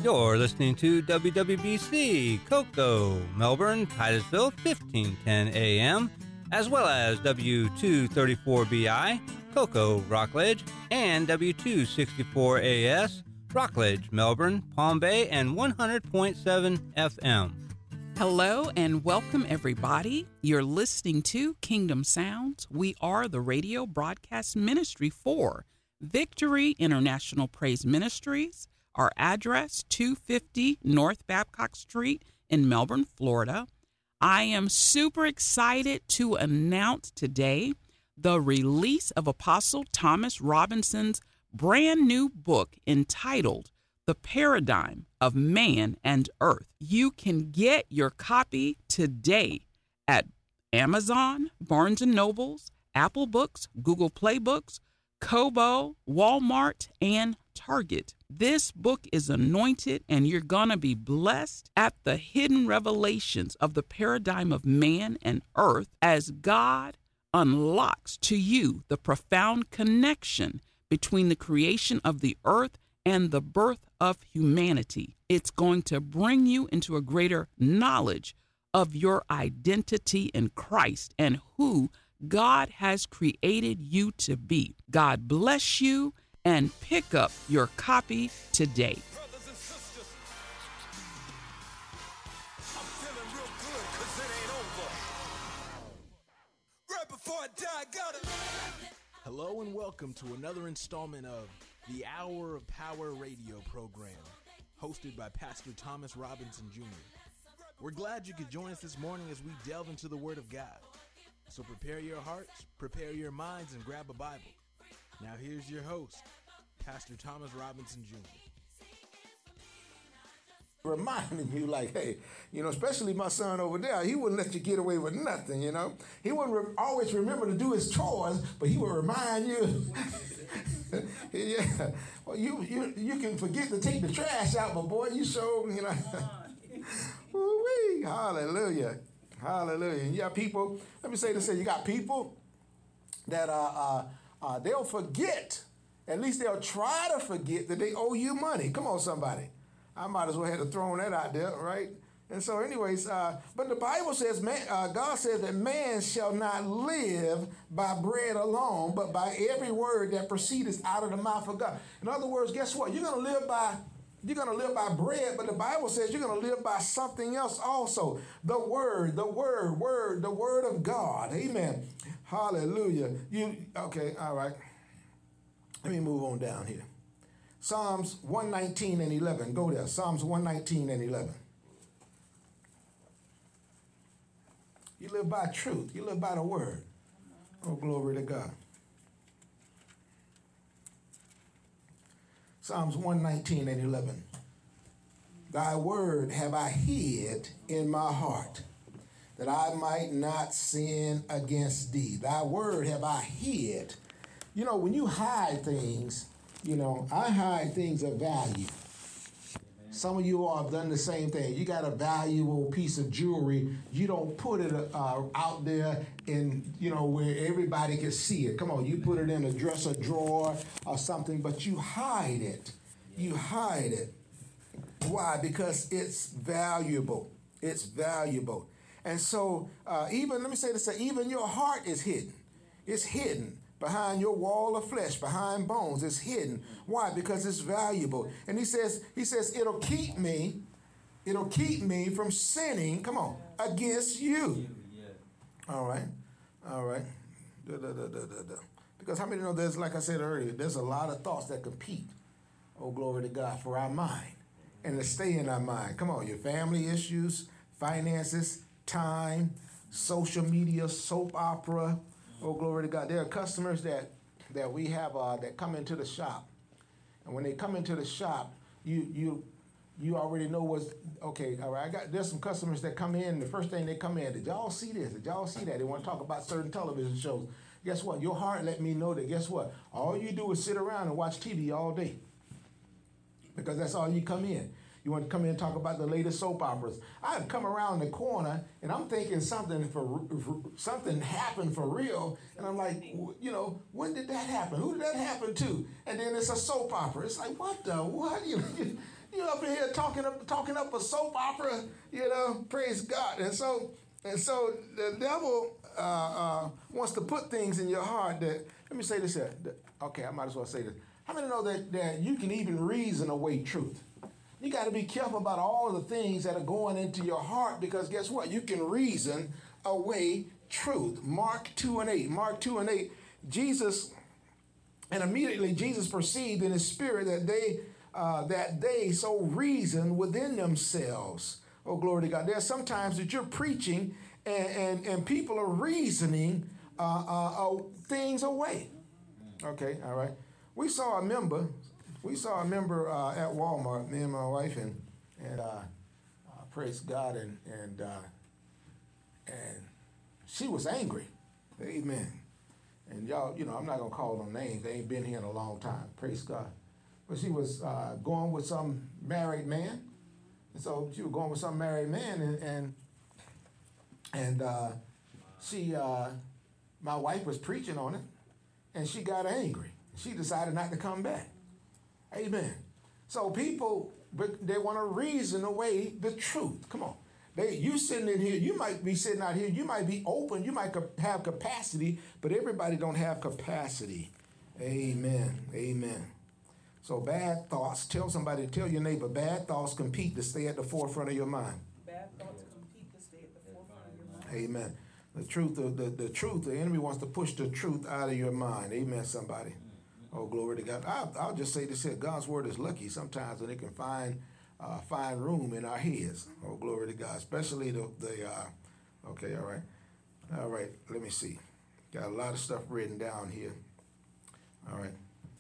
You're listening to WWBC, Cocoa, Melbourne, Titusville, 1510 AM, as well as W234BI, Cocoa, Rockledge, and W264AS, Rockledge, Melbourne, Palm Bay, and 100.7 FM. Hello and welcome, everybody. You're listening to Kingdom Sounds. We are the radio broadcast ministry for Victory International Praise Ministries. Our address, 250 North Babcock Street in Melbourne, Florida. I am super excited to announce today the release of Apostle Thomas Robinson's brand new book entitled The Paradigm of Man and Earth. You can get your copy today at Amazon, Barnes & Nobles, Apple Books, Google Play Books, Kobo, Walmart, and Target. This book is anointed, and you're going to be blessed at the hidden revelations of the paradigm of man and earth as God unlocks to you the profound connection between the creation of the earth and the birth of humanity. It's going to bring you into a greater knowledge of your identity in Christ and who God has created you to be. God bless you, and pick up your copy today. Brothers and sisters, I'm feeling real good 'cause it ain't over. Right before I die, got it. Hello and welcome to another installment of the Hour of Power radio program, hosted by Pastor Thomas Robinson Jr. We're glad you could join us this morning as we delve into the Word of God. So prepare your hearts, prepare your minds, and grab a Bible. Now here's your host, Pastor Thomas Robinson Jr. Reminding you like, hey, especially my son over there, he wouldn't let you get away with nothing, He wouldn't always remember to do his chores, but he would remind you. Yeah, well, you can forget to take the trash out, but boy, you showed, Woo-wee. Hallelujah. Hallelujah. And you got people, let me say this, you got people that they'll forget, at least they'll try to forget that they owe you money. Come on, somebody. I might as well have to throw that out there, right? And so anyways, but the Bible says, God says that man shall not live by bread alone, but by every word that proceedeth out of the mouth of God. In other words, guess what? You're going to live by bread, but the Bible says you're going to live by something else also. The word of God. Amen. Hallelujah. Okay, all right. Let me move on down here. Psalms 119 and 11. Go there. Psalms 119 and 11. You live by truth. You live by the word. Oh, glory to God. Psalms 119 and 11. Thy word have I hid in my heart, that I might not sin against thee. Thy word have I hid. When you hide things, I hide things of value. Some of you all have done the same thing. You got a valuable piece of jewelry. You don't put it out there in, where everybody can see it. Come on, you put it in a dresser drawer or something, but you hide it. You hide it. Why? Because it's valuable. It's valuable. And so let me say this, even your heart is hidden. It's hidden. Behind your wall of flesh, behind bones, it's hidden. Why? Because it's valuable. And he says, it'll keep me from sinning, come on, against you. All right. Because how many know there's, like I said earlier, there's a lot of thoughts that compete, oh, glory to God, for our mind and to stay in our mind. Come on, your family issues, finances, time, social media, soap opera. Oh, glory to God. There are customers that we have that come into the shop. And when they come into the shop, you already know what's, okay, all right, there's some customers that come in, the first thing they come in, did y'all see this? Did y'all see that? They want to talk about certain television shows. Guess what? Your heart let me know that, guess what? All you do is sit around and watch TV all day. Because that's all you come in. You want to come in and talk about the latest soap operas. I've come around the corner and I'm thinking something happened for real. And I'm like, when did that happen? Who did that happen to? And then it's a soap opera. It's like, what the what? You up in here talking up a soap opera, you know, praise God. And so the devil wants to put things in your heart that, let me say this here. Okay, I might as well say this. How many know that you can even reason away truth? You got to be careful about all the things that are going into your heart, because guess what? You can reason away truth. Mark 2:8. Jesus, and immediately Jesus perceived in his spirit that they so reason within themselves. Oh, glory to God. There's sometimes that you're preaching and people are reasoning things away. Okay, all right. We saw a member at Walmart, me and my wife, and praise God, and she was angry. Amen. And y'all, you know, I'm not gonna call them names. They ain't been here in a long time. Praise God. But she was going with some married man, and so she was going with some married man, and she, my wife was preaching on it, and she got angry. She decided not to come back. Amen. So people, they want to reason away the truth. Come on. You sitting in here, you might be sitting out here, you might be open, you might have capacity, but everybody don't have capacity. Amen. Amen. So bad thoughts, tell your neighbor, bad thoughts compete to stay at the forefront of your mind. Bad thoughts compete to stay at the forefront of your mind. Amen. The truth, the enemy wants to push the truth out of your mind. Amen, somebody. Oh, glory to God. I'll just say this here. God's word is lucky sometimes when it can find room in our heads. Oh, glory to God. Especially okay, all right. All right, let me see. Got a lot of stuff written down here. All right.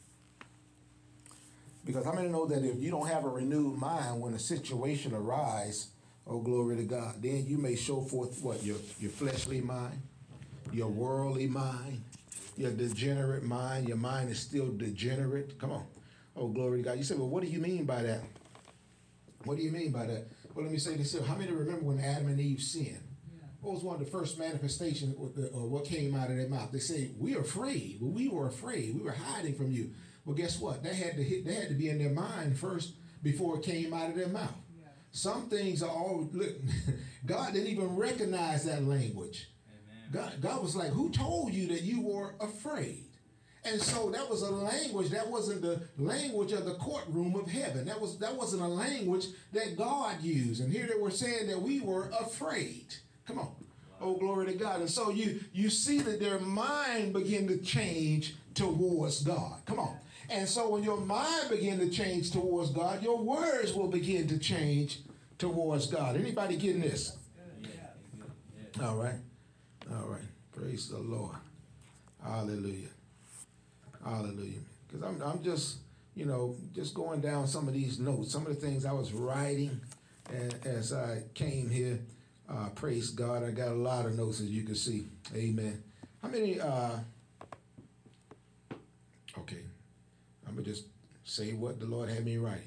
Because how many know that if you don't have a renewed mind when a situation arises, oh, glory to God, then you may show forth what? Your fleshly mind, your worldly mind, your degenerate mind. Your mind is still degenerate. Come on. Oh, glory to God. You say, well, what do you mean by that? What do you mean by that? Well, let me say this here. How many remember when Adam and Eve sinned? Yeah. What was one of the first manifestations of what came out of their mouth? They say, we are afraid. Well, we were afraid. We were hiding from you. Well, guess what? That had to be in their mind first before it came out of their mouth. Yeah. Some things are all, look, God didn't even recognize that language. God was like, who told you that you were afraid? And so that was a language that wasn't the language of the courtroom of heaven. That wasn't a language that God used. And here they were saying that we were afraid. Come on. Oh, glory to God. And so you see that their mind began to change towards God. Come on. And so when your mind begin to change towards God, your words will begin to change towards God. Anybody getting this? All right. All right. Praise the Lord. Hallelujah. Hallelujah. Because I'm just, just going down some of these notes, some of the things I was writing as I came here. Praise God. I got a lot of notes, as you can see. Amen. How many, okay. I'm going to just say what the Lord had me writing.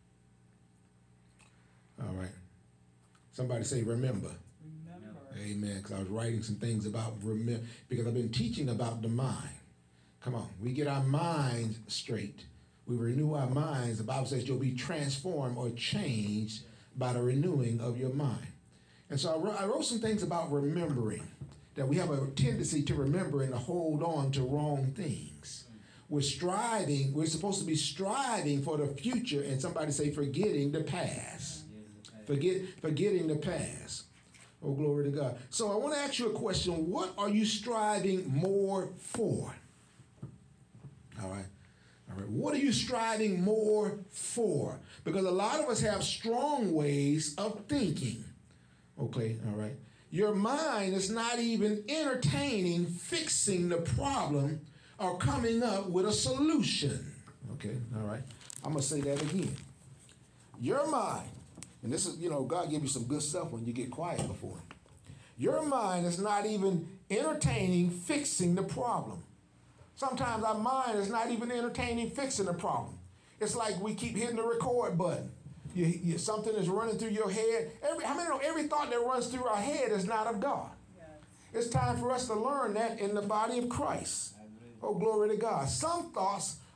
All right. Somebody say remember. Amen. Because I was writing some things about remember, because I've been teaching about the mind. Come on. We get our minds straight. We renew our minds. The Bible says you'll be transformed or changed by the renewing of your mind. And so I wrote some things about remembering, that we have a tendency to remember and to hold on to wrong things. We're supposed to be striving for the future, and somebody say forgetting the past. Forgetting the past. Oh, glory to God. So I want to ask you a question. What are you striving more for? All right. All right. What are you striving more for? Because a lot of us have strong ways of thinking. Okay. All right. Your mind is not even entertaining fixing the problem or coming up with a solution. Okay. All right. I'm going to say that again. Your mind, and this is, God give you some good stuff when you get quiet before him. Your mind is not even entertaining fixing the problem. Sometimes our mind is not even entertaining fixing the problem. It's like we keep hitting the record button. Something is running through your head. How many know every thought that runs through our head is not of God? Yes. It's time for us to learn that in the body of Christ. Oh, glory to God. Some thoughts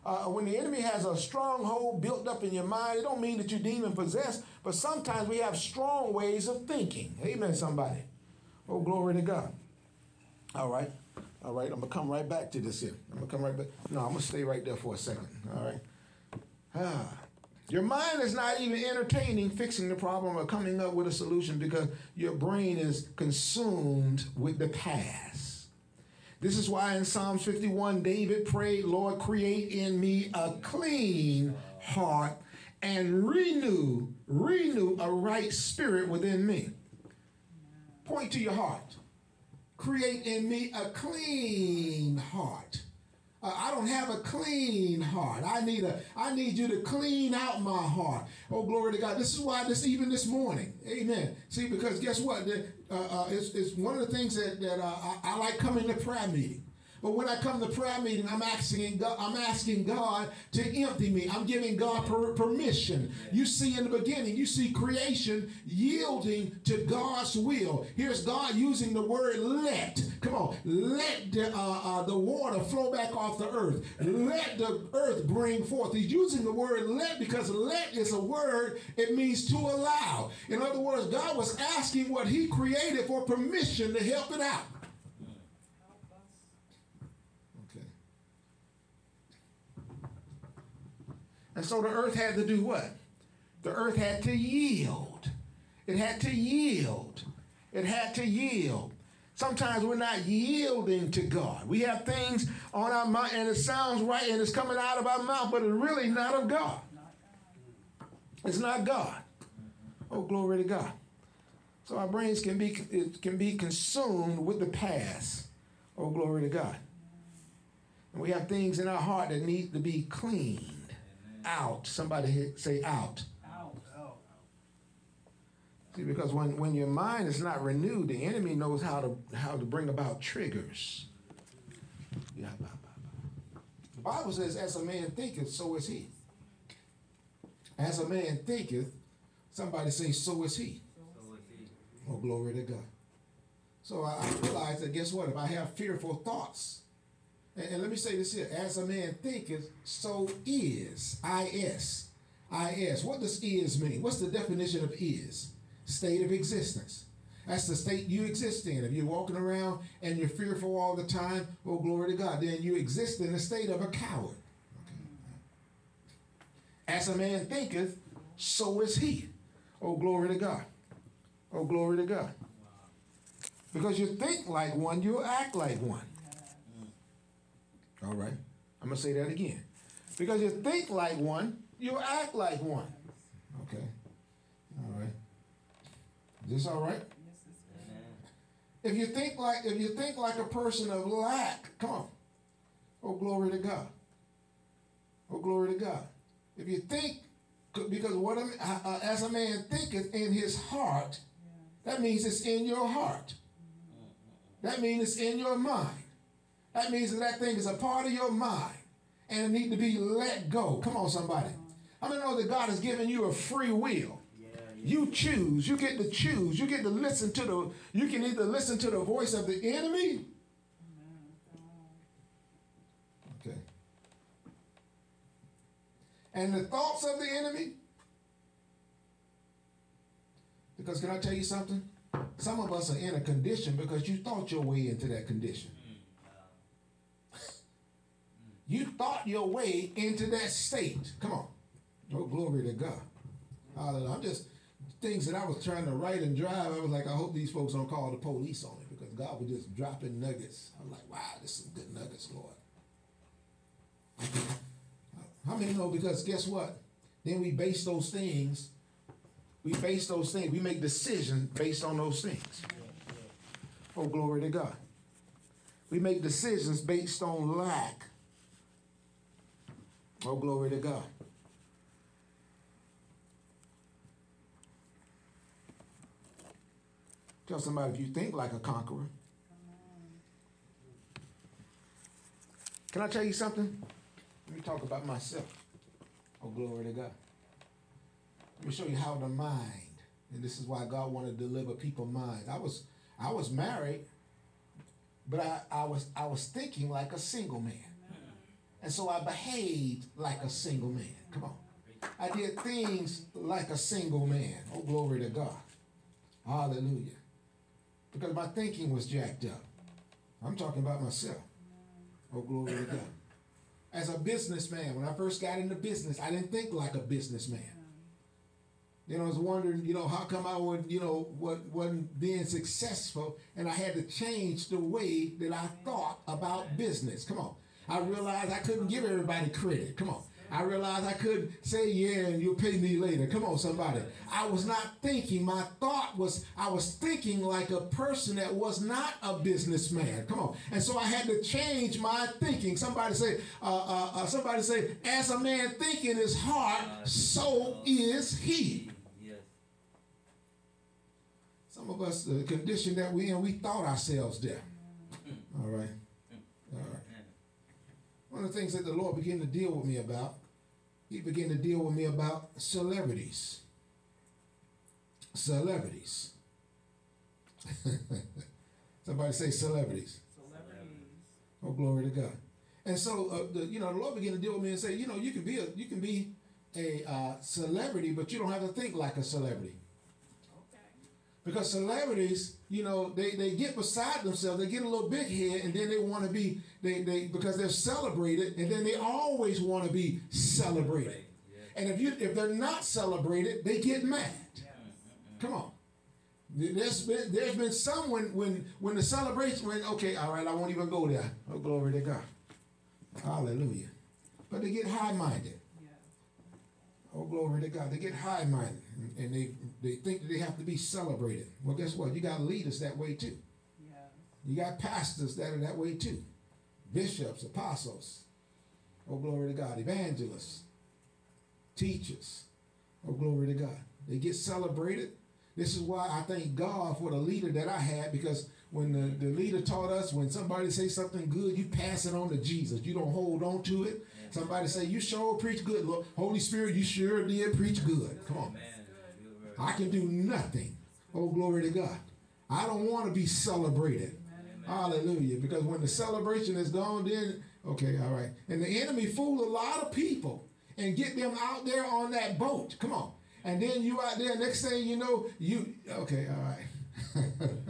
When the enemy has a stronghold built up in your mind, it don't mean that you're demon possessed, but sometimes we have strong ways of thinking. Amen, somebody. Oh, glory to God. All right. All right. I'm going to come right back to this here. I'm going to come right back. No, I'm going to stay right there for a second. All right. Your mind is not even entertaining fixing the problem or coming up with a solution because your brain is consumed with the past. This is why in Psalms 51, David prayed, Lord, create in me a clean heart and renew a right spirit within me. Point to your heart. Create in me a clean heart. I don't have a clean heart. I need you to clean out my heart. Oh, glory to God. This is why even this morning, amen. See, because guess what? It's one of the things that I like coming to prayer meeting. But when I come to prayer meeting, I'm asking God to empty me. I'm giving God permission. You see in the beginning, you see creation yielding to God's will. Here's God using the word let. Come on, let the water flow back off the earth. Let the earth bring forth. He's using the word let because let is a word. It means to allow. In other words, God was asking what he created for permission to help it out. And so the earth had to do what? The earth had to yield. It had to yield. It had to yield. Sometimes we're not yielding to God. We have things on our mind and it sounds right and it's coming out of our mouth, but it's really not of God. It's not God. Oh, glory to God. So our brains can be consumed with the past. Oh, glory to God. And we have things in our heart that need to be cleaned out. Somebody say out. Out. See, because when your mind is not renewed, the enemy knows how to bring about triggers. The Bible says, as a man thinketh, so is he. As a man thinketh, somebody say, so is he. Oh, glory to God. So I realize that, guess what? If I have fearful thoughts, and let me say this here, as a man thinketh, so is. I-S. I-S. What does is mean? What's the definition of is? State of existence. That's the state you exist in. If you're walking around and you're fearful all the time, oh, glory to God, then you exist in the state of a coward. Okay. As a man thinketh, so is he. Oh, glory to God. Oh, glory to God. Because you think like one, you act like one. All right. I'm going to say that again. Because you think like one, you act like one. Okay. All right. Is this all right? If you think like a person of lack, come on. Oh, glory to God. Oh, glory to God. If you think, because as a man thinketh in his heart, that means it's in your heart. That means it's in your mind. That means that thing is a part of your mind and it needs to be let go. Come on, somebody. I mean, know that God has given you a free will. You choose. You get to choose. You get to listen to you can either listen to the voice of the enemy. Okay. And the thoughts of the enemy. Because can I tell you something? Some of us are in a condition because you thought your way into that condition. You thought your way into that state. Come on. Oh, glory to God. I'm just, things that I was trying to write and drive, I was like, I hope these folks don't call the police on me because God was just dropping nuggets. I'm like, wow, this is some good nuggets, Lord. How many know? Because guess what? Then we base those things. We make decisions based on those things. Oh, glory to God. We make decisions based on lack. Oh, glory to God. Tell somebody, if you think like a conqueror. Can I tell you something? Let me talk about myself. Oh, glory to God. Let me show you how the mind, and this is why God wanted to deliver people's minds. I was married, but I was thinking like a single man. And so I behaved like a single man. Come on. I did things like a single man. Oh, glory to God. Hallelujah. Because my thinking was jacked up. I'm talking about myself. Oh, glory to God. As a businessman, when I first got into business, I didn't think like a businessman. I was wondering, how come I wasn't being successful, and I had to change the way that I thought about business. Come on. I realized I couldn't give everybody credit. Come on. I realized I couldn't say, yeah, and you'll pay me later. Come on, somebody. I was not thinking. My thought was, I was thinking like a person that was not a businessman. Come on. And so I had to change my thinking. Somebody say, as a man thinking in his heart, so is he. Some of us, the condition that we're in, we thought ourselves there. All right. All right. One of the things that the Lord began to deal with me about, he began to deal with me about celebrities. Celebrities. Somebody say celebrities. Celebrities. Oh, glory to God. And so, the Lord began to deal with me and say, you can be a celebrity, but you don't have to think like a celebrity. Because celebrities, they get beside themselves, they get a little big head, and then they want to be, because they're celebrated, and then they always want to be celebrated. And if they're not celebrated, they get mad. Come on. There's been some when the celebration, okay, all right, I won't even go there. Oh, glory to God. Hallelujah. But they get high-minded. Oh, glory to God. They get high-minded, and they think that they have to be celebrated. Well, guess what? You got leaders that way too. Yeah. You got pastors that are that way too. Bishops, apostles. Oh, glory to God. Evangelists. Teachers. Oh, glory to God. They get celebrated. This is why I thank God for the leader that I had, because when the leader taught us, when somebody say something good, you pass it on to Jesus. You don't hold on to it. Somebody say, you sure preach good, Lord. Holy Spirit, you sure did preach good. Come on. I can do nothing. Oh, glory to God. I don't want to be celebrated. Hallelujah. Because when the celebration is gone, then, okay, all right. And the enemy fooled a lot of people and get them out there on that boat. Come on. And then you out there, next thing you know, okay, all right.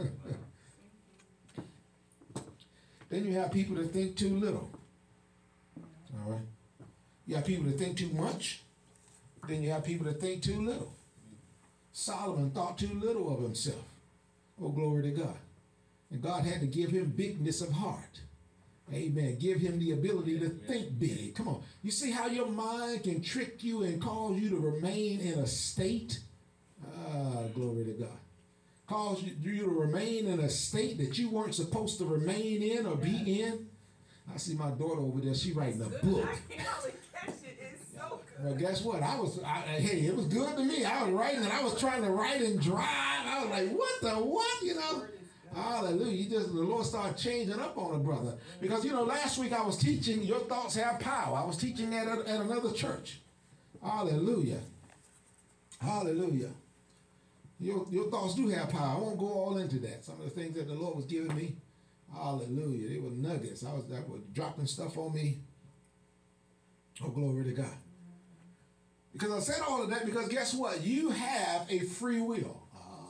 Then you have people that think too little. All right. You have people that think too much. Then you have people that think too little. Solomon thought too little of himself. Oh, glory to God. And God had to give him bigness of heart. Amen. Give him the ability to think big. Come on. You see how your mind can trick you and cause you to remain in a state? Glory to God. Cause you to remain in a state that you weren't supposed to remain in or be in. I see my daughter over there. She writing a book. I can't really catch it. It's so good. Well, guess what? Hey, it was good to me. I was writing, and I was trying to write and drive. I was like, what the what? Hallelujah. The Lord started changing up on a brother. Because, last week I was teaching, your thoughts have power. I was teaching at another church. Hallelujah. Hallelujah. Your thoughts do have power. I won't go all into that. Some of the things that the Lord was giving me, hallelujah, they were nuggets. I was dropping stuff on me. Oh, glory to God. Because I said all of that because guess what? You have a free will.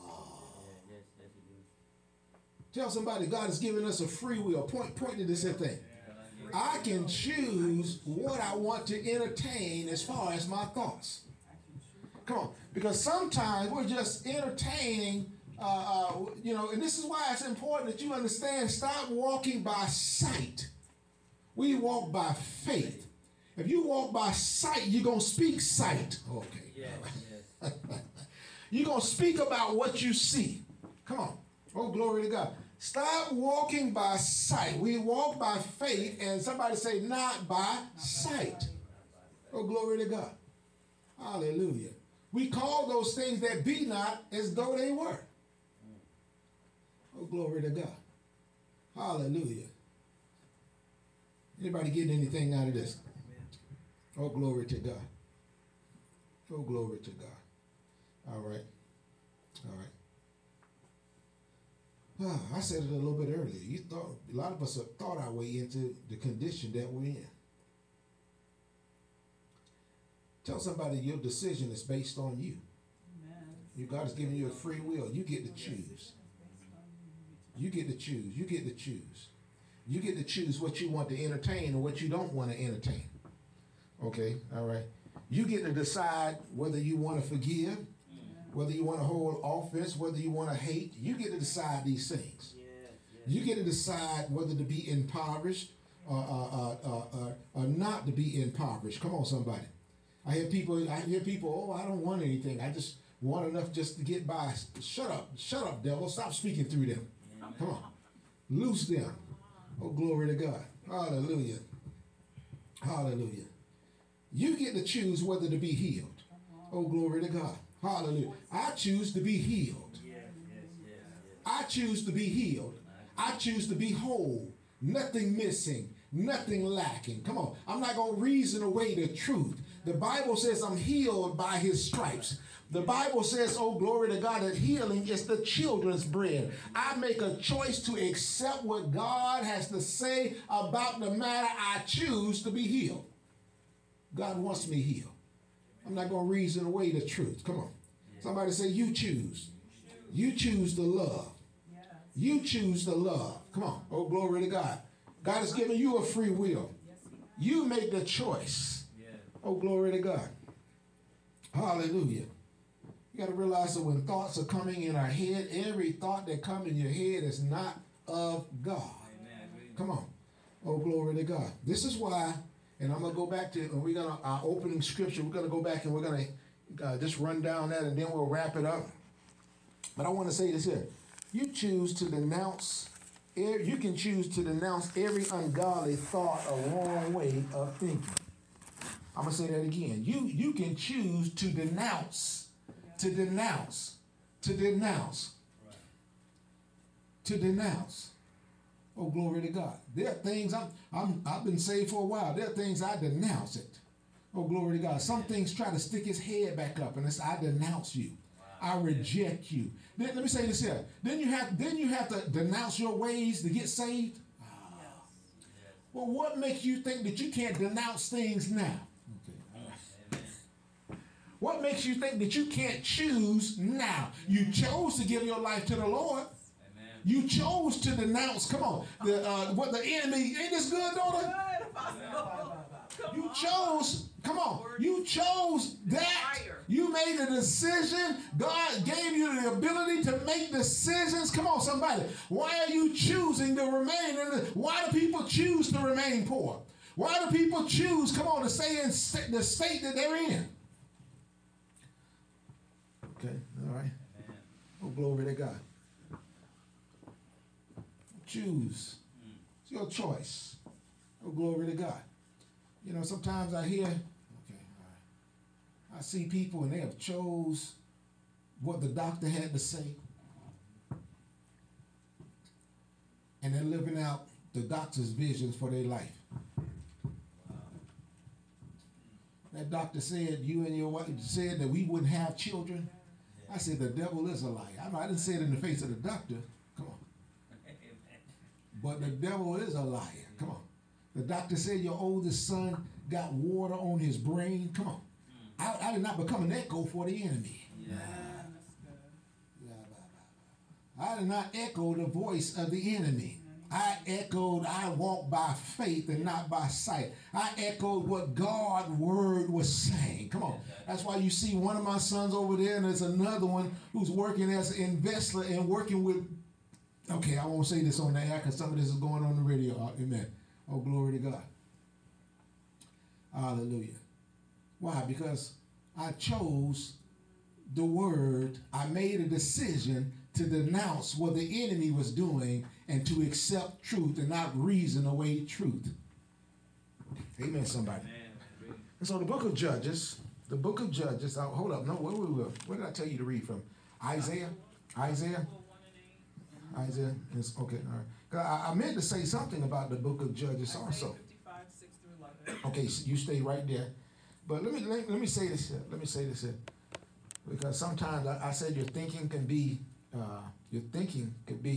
Tell somebody God has given us a free will. Point to this thing. I can choose what I want to entertain as far as my thoughts. Come on. Because sometimes we're just entertaining, and this is why it's important that you understand, stop walking by sight. We walk by faith. If you walk by sight, you're going to speak sight. Okay. Yes. You're going to speak about what you see. Come on. Oh, glory to God. Stop walking by sight. We walk by faith, and somebody say, not by sight. Oh, glory to God. Hallelujah. We call those things that be not as though they were. Oh, glory to God. Hallelujah. Anybody getting anything out of this? Oh, glory to God. Oh, glory to God. All right. All right. I said it a little bit earlier. A lot of us have thought our way into the condition that we're in. Tell somebody your decision is based on you. God has given you a free will. You get to choose. You get to choose. You get to choose. You get to choose what you want to entertain and what you don't want to entertain. Okay, all right. You get to decide whether you want to forgive, whether you want to hold offense, whether you want to hate. You get to decide these things. You get to decide whether to be impoverished or not to be impoverished. Come on, somebody. I hear people, oh, I don't want anything. I just want enough just to get by. Shut up, devil. Stop speaking through them. Come on. Loose them. Oh, glory to God. Hallelujah. Hallelujah. You get to choose whether to be healed. Oh, glory to God. Hallelujah. I choose to be healed. I choose to be healed. I choose to be whole. Nothing missing. Nothing lacking. Come on. I'm not going to reason away the truth. The Bible says I'm healed by his stripes. The Bible says, oh, glory to God, that healing is the children's bread. I make a choice to accept what God has to say about the matter. I choose to be healed. God wants me healed. I'm not going to reason away the truth. Come on. Somebody say, you choose. You choose the love. You choose the love. Come on. Oh, glory to God. God has given you a free will. You make the choice. Oh, glory to God. Hallelujah. You got to realize that when thoughts are coming in our head, every thought that comes in your head is not of God. Come on. Oh, glory to God. This is why, and I'm going to go back to, we're going to, our opening scripture, we're going to go back and we're going to just run down that and then we'll wrap it up. But I want to say this here. You choose to denounce, you can choose to denounce every ungodly thought or wrong way of thinking. I'm going to say that again. You can choose to denounce. To denounce. Oh, glory to God. There are things I've been saved for a while. There are things I denounce it. Oh, glory to God. Some things try to stick his head back up, and it's I denounce you. I reject you. Then, let me say this here. Then you have to denounce your ways to get saved. Well, what makes you think that you can't denounce things now? What makes you think that you can't choose now? You chose to give your life to the Lord. Amen. You chose to denounce. Come on, what the enemy ain't this good, daughter? You chose. Come on, you chose that. You made a decision. God gave you the ability to make decisions. Come on, somebody. Why are you choosing to remain? Why do people choose to remain poor? Why do people choose? Come on, to stay in the state that they're in. Okay, all right. Amen. Oh, glory to God. Choose. It's your choice. Oh, glory to God. You know, sometimes I hear, okay, all right. I see people and they have chose what the doctor had to say. And they're living out the doctor's visions for their life. That doctor said, you and your wife said that we wouldn't have children. I said, the devil is a liar. I didn't say it in the face of the doctor. Come on. But the devil is a liar. Come on. The doctor said your oldest son got water on his brain. Come on. I did not become an echo for the enemy. Yeah. I did not echo the voice of the enemy. I echoed, I walk by faith and not by sight. I echoed what God's word was saying. Come on. That's why you see one of my sons over there and there's another one who's working as an investor and working with, okay, I won't say this on the air because some of this is going on the radio. Amen. Oh, glory to God. Hallelujah. Why? Because I chose the word. I made a decision to denounce what the enemy was doing and to accept truth and not reason away truth. Amen, somebody. Amen. And so the book of Judges, hold up, no, where did I tell you to read from? Isaiah? It's, okay, all right. I meant to say something about the book of Judges also. 55, 6 through 11. Okay, so you stay right there. But let me say this here. Because sometimes I said your thinking could be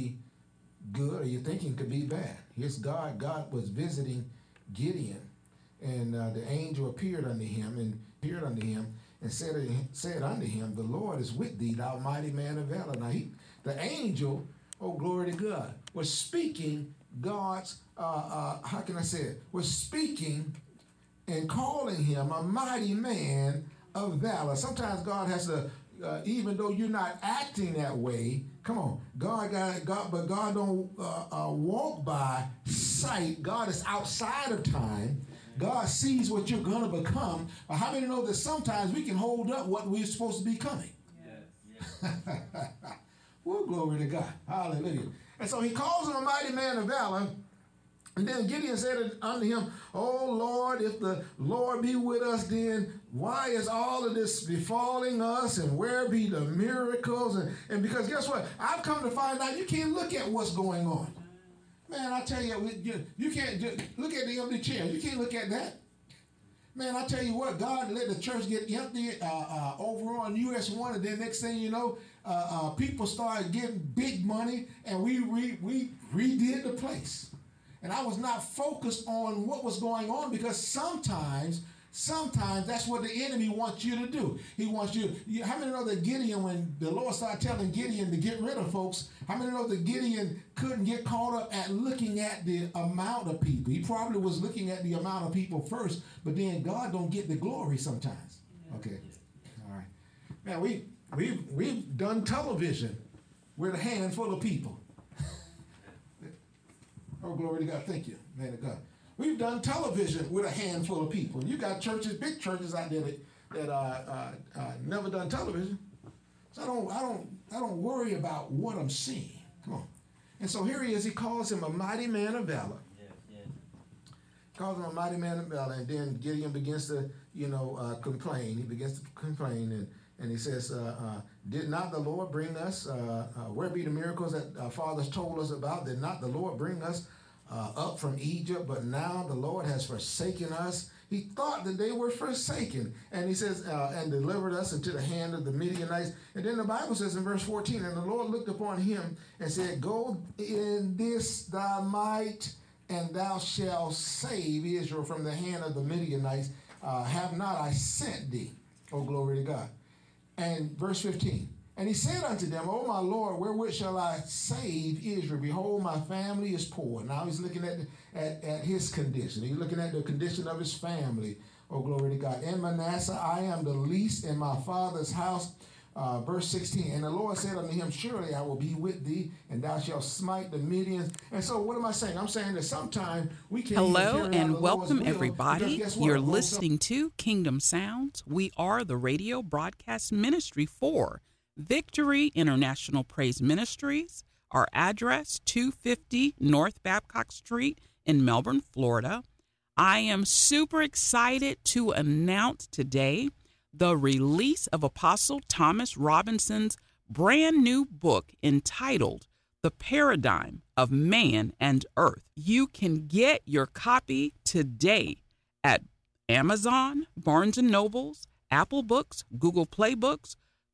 good or your thinking could be bad. Here's God. God was visiting Gideon, And the angel appeared unto him and said unto him, the Lord is with thee, thou mighty man of valor. Now the angel, oh glory to God, was speaking God's, was speaking and calling him a mighty man of valor. Sometimes God has to, even though you're not acting that way, come on, God, but God don't walk by sight. God is outside of time. God sees what you're going to become. But how many know that sometimes we can hold up what we're supposed to be becoming? Yes. Well, glory to God. Hallelujah. And so he calls him a mighty man of valor. And then Gideon said unto him, "O Lord, if the Lord be with us, then why is all of this befalling us? And where be the miracles?" And because guess what? I've come to find out you can't look at what's going on. Man, I tell you, you can't just look at the empty chair. You can't look at that. Man, I tell you what, God let the church get empty over on US 1, and then next thing you know, people started getting big money, and we redid the place. And I was not focused on what was going on, because sometimes that's what the enemy wants you to do. He wants you. How many know that Gideon, when the Lord started telling Gideon to get rid of folks, how many know that Gideon couldn't get caught up at looking at the amount of people? He probably was looking at the amount of people first, but then God don't get the glory sometimes. Okay, all right. Man, we've done television with a handful of people. Oh, glory to God. Thank you, man of God. We've done television with a handful of people. You got churches, big churches out there that never done television. So I don't worry about what I'm seeing. Come on. And so here he is. He calls him a mighty man of valor. Yes. Calls him a mighty man of valor. And then Gideon begins to, complain. He begins to complain, and he says, "Did not the Lord bring us? Where be the miracles that our fathers told us about? Did not the Lord bring us up from Egypt? But now the Lord has forsaken us." He thought that they were forsaken. And he says, "and delivered us into the hand of the Midianites." And then the Bible says in verse 14, "And the Lord looked upon him and said, Go in this thy might, and thou shalt save Israel from the hand of the Midianites. Have not I sent thee?" Oh, glory to God. And verse 15, "And he said unto them, O my Lord, wherewith shall I save Israel? Behold, my family is poor." Now he's looking at his condition. He's looking at the condition of his family. Oh, glory to God. "In Manasseh I am the least in my father's house." Verse 16, "And the Lord said unto him, Surely I will be with thee, and thou shalt smite the Midians." And so what am I saying? I'm saying that sometimes we can't. Hello and welcome, everybody. You're listening to Kingdom Sounds. We are the radio broadcast ministry for Victory International Praise Ministries. Our address, 250 North Babcock Street in Melbourne, Florida. I am super excited to announce today the release of Apostle Thomas Robinson's brand new book entitled The Paradigm of Man and Earth. You can get your copy today at Amazon, Barnes & Nobles, Apple Books, Google Play Books,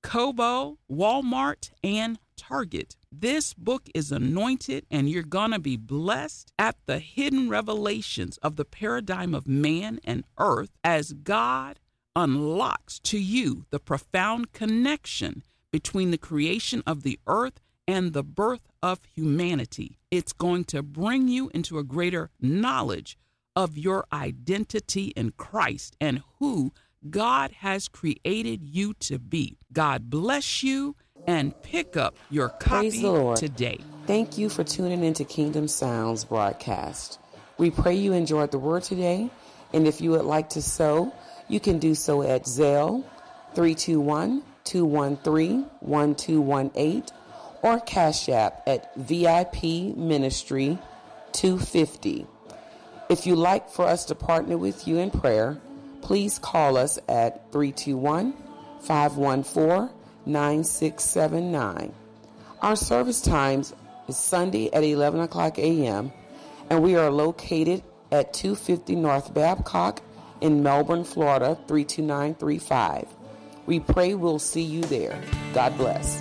Kobo, Walmart, and Target. This book is anointed, and you're going to be blessed at the hidden revelations of the paradigm of man and earth as God unlocks to you the profound connection between the creation of the earth and the birth of humanity. It's going to bring you into a greater knowledge of your identity in Christ and who God has created you to be. God bless you, and pick up your copy Praise the Lord. Today. Thank you for tuning into Kingdom Sounds broadcast. We pray you enjoyed the word today, and if you would like to sow, you can do so at Zelle 321-213-1218 or Cash App at VIP Ministry 250. If you'd like for us to partner with you in prayer, please call us at 321-514-9679. Our service times is Sunday at 11 o'clock a.m., and we are located at 250 North Babcock in Melbourne, Florida, 32935. We pray we'll see you there. God bless.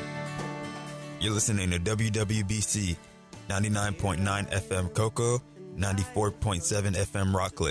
You're listening to WWBC 99.9 FM Cocoa 94.7 FM Rockledge.